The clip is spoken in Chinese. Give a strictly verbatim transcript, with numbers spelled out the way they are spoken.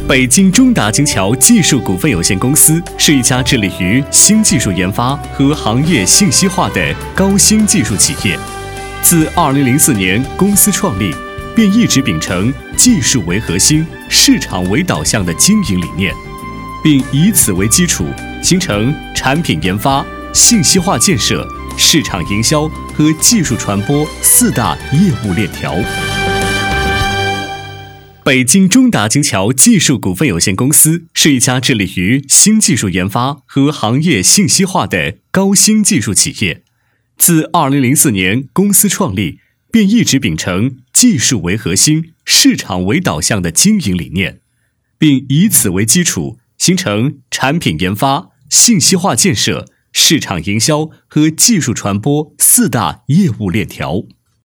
北京中达金桥技术股份有限公司是一家致力于新技术研发和行业信息化的高新技术企业。自二零零四年公司创立，便一直秉承技术为核心、市场为导向的经营理念，并以此为基础，形成产品研发、信息化建设、市场营销和技术传播四大业务链条。北京中达金桥技术股份有限公司是一家致力于新技术研发和行业信息化的高新技术企业。自二零零四年公司创立，便一直秉承技术为核心、市场为导向的经营理念，并以此为基础，形成产品研发、信息化建设、市场营销和技术传播四大业务链条。